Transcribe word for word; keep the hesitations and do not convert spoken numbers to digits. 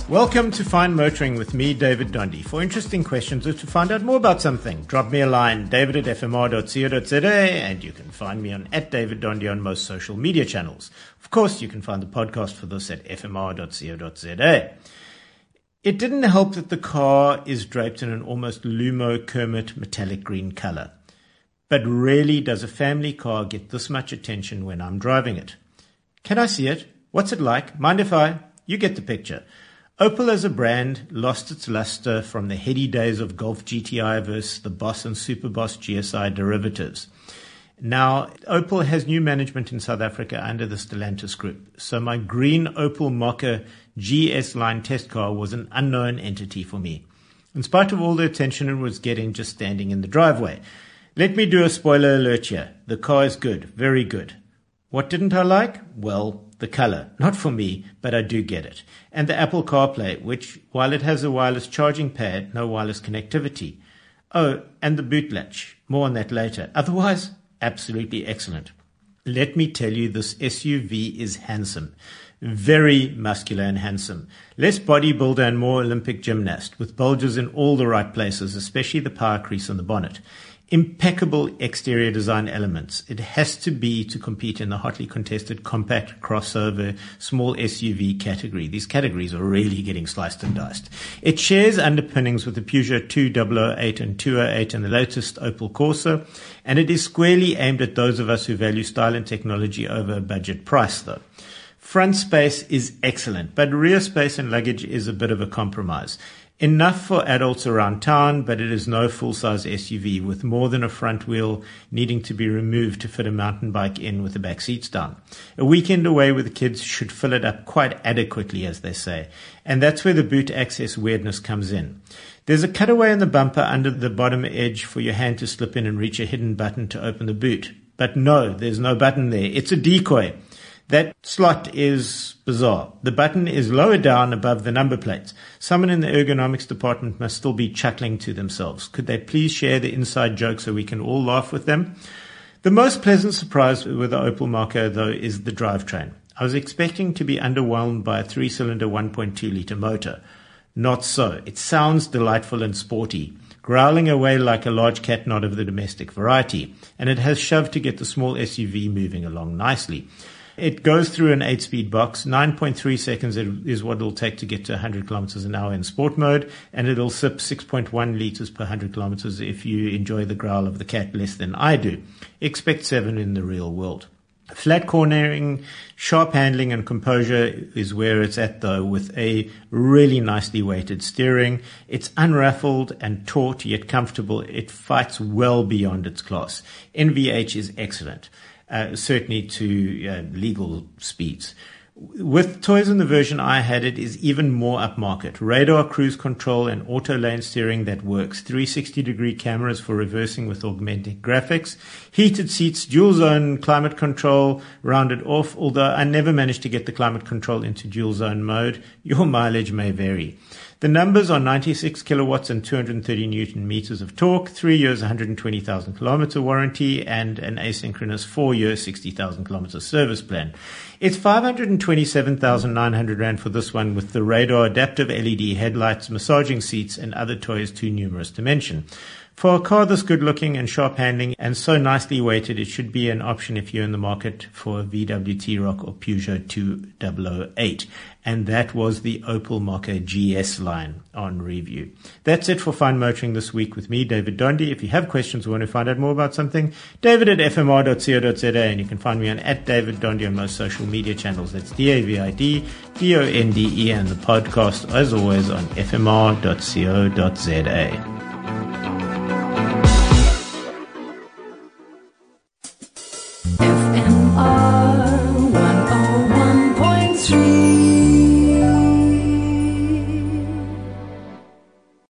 Welcome to Fine Motoring with me, David Dondy. For interesting questions or to find out more about something, drop me a line, david at f m r dot co dot z a, and you can find me on at David Dondy on most social media channels. Of course, you can find the podcast for this at f m r dot co dot z a. It didn't help that the car is draped in an almost Lumo Kermit metallic green color. But rarely does a family car get this much attention when I'm driving it. Can I see it? What's it like? Mind if I? You get the picture. Opel as a brand lost its luster from the heady days of Golf G T I versus the Boss and Superboss G S I derivatives. Now, Opel has new management in South Africa under the Stellantis group, so my green Opel Mokka G S line test car was an unknown entity for me, in spite of all the attention it was getting just standing in the driveway. Let me do a spoiler alert here. The car is good, very good. What didn't I like? Well, the color. Not for me, but I do get it. And the Apple CarPlay, which, while it has a wireless charging pad, no wireless connectivity. Oh, and the boot latch. More on that later. Otherwise, absolutely excellent. Let me tell you, this S U V is handsome. Very muscular and handsome. Less bodybuilder and more Olympic gymnast, with bulges in all the right places, especially the power crease on the bonnet. Impeccable exterior design elements. It has to be to compete in the hotly contested compact, crossover, small S U V category. These categories are really getting sliced and diced. It shares underpinnings with the Peugeot two thousand eight and two oh eight and the latest Opel Corsa, and it is squarely aimed at those of us who value style and technology over a budget price, though. Front space is excellent, but rear space and luggage is a bit of a compromise. Enough for adults around town, but it is no full-size S U V with more than a front wheel needing to be removed to fit a mountain bike in with the back seats down. A weekend away with the kids should fill it up quite adequately, as they say, and that's where the boot access weirdness comes in. There's a cutaway in the bumper under the bottom edge for your hand to slip in and reach a hidden button to open the boot. But no, there's no button there. It's a decoy. That slot is bizarre. The button is lower down above the number plates. Someone in the ergonomics department must still be chuckling to themselves. Could they please share the inside joke so we can all laugh with them? The most pleasant surprise with the Opel Mokka, though, is the drivetrain. I was expecting to be underwhelmed by a three-cylinder one point two litre motor. Not so. It sounds delightful and sporty, growling away like a large cat not of the domestic variety, and it has shoved to get the small S U V moving along nicely. It goes through an eight-speed box. nine point three seconds is what it'll take to get to one hundred kilometers an hour in sport mode, and it'll sip six point one liters per one hundred kilometers if you enjoy the growl of the cat less than I do. Expect seven in the real world. Flat cornering, sharp handling, and composure is where it's at, though, with a really nicely weighted steering. It's unruffled and taut, yet comfortable. It fights well beyond its class. N V H is excellent. Uh, certainly to uh, legal speeds. With toys in the version I had, it is even more upmarket. Radar cruise control and auto lane steering that works. three sixty degree cameras for reversing with augmented graphics. Heated seats, dual zone climate control, rounded off, although I never managed to get the climate control into dual zone mode. Your mileage may vary. The numbers are ninety-six kilowatts and two hundred thirty newton meters of torque, three years, one hundred twenty thousand kilometer warranty, and an asynchronous four year, sixty thousand kilometer service plan. It's five hundred twenty-seven thousand nine hundred rand for this one, with the radar, adaptive L E D headlights, massaging seats, and other toys too numerous to mention. For a car this good looking and sharp handling and so nicely weighted, it should be an option if you're in the market for a V W T-Roc or Peugeot two thousand eight. And that was the Opel Mokka G S line on review. That's it for Fine Motoring this week with me, David Dondy. If you have questions or want to find out more about something, David at f m r dot co dot z a, and you can find me on at David Dondy on most social media channels. That's D A V I D D O N D E, and the podcast, as always, on f m r dot co dot z a.